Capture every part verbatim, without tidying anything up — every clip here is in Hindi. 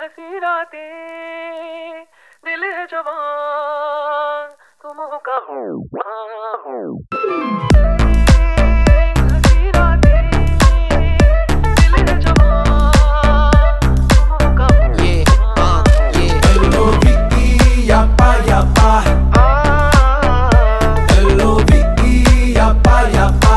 हंसी रातें, दिल है जवान, तुम हो कहाँ। हंसी रातें, दिल है जवान, तुम हो कहाँ। Yeah, uh, yeah. L O V E, yappa, yappa. L O V E, yappa, yappa.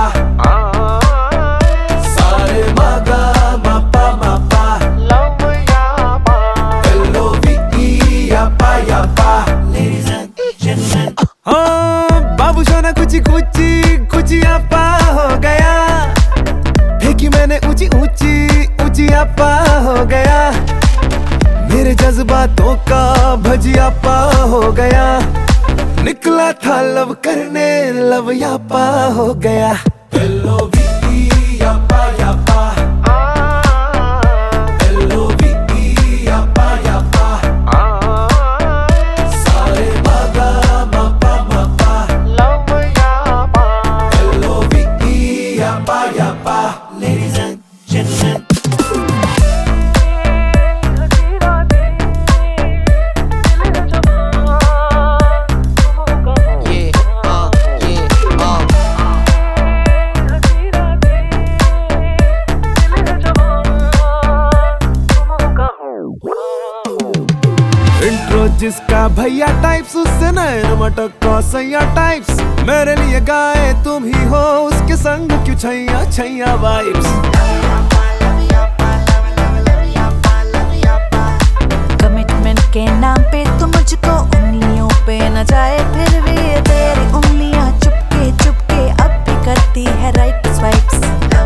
Sare ma ga ma pa ma pa. Love yappa. L O V E, yappa, yappa. Ladies and gentlemen. हाँ बाबू सोना कुछ कुछ कुछ आपा हो गया, फेंकी मैंने ऊंची ऊंची ऊंची आपा हो गया, मेरे जज्बातों का भजियापा हो गया, निकला था लव करने लव यापा हो गया। L O V E, yappa, yappa. L O V E, yappa, yappa. Sare ma ga ma pa ma pa. Love yappa. L O V E, yappa, yappa. Ladies and gentlemen. हंसी रातें, दिल है जवान, तुम हो कहाँ। Yeah, uh, yeah, uh. हंसी रातें, दिल है जवान, तुम हो कहाँ। इंट्रो जिसका भैया टाइप्स, उससे नैन मटक का सैया टाइप्स, मेरे लिए गाए तुम ही हो, उसके संग क्यों छैया छैया वाइब्स। कमिटमेंट के नाम पे तू मुझको उंगलियों पे न जाए, फिर भी ये तेरी उंगलियां चुपके चुपके अब भी करती है राइट स्वाइप्स।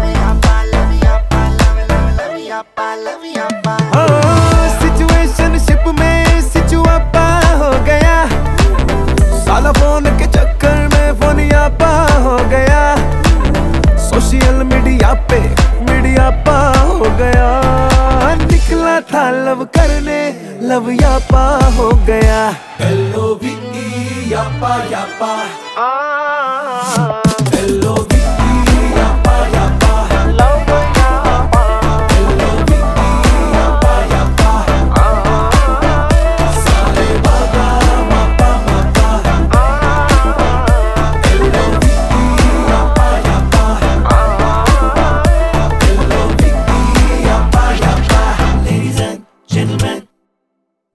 सिचुएशनशिप में सिचुआपा हो गया, साला फोन के चक्कर में फोनियापा हो गया, सोशल मीडिया पे मीडियापा हो गया, निकला था लव करने लव यापा हो गया। L O V E, yappa, yappa. Ah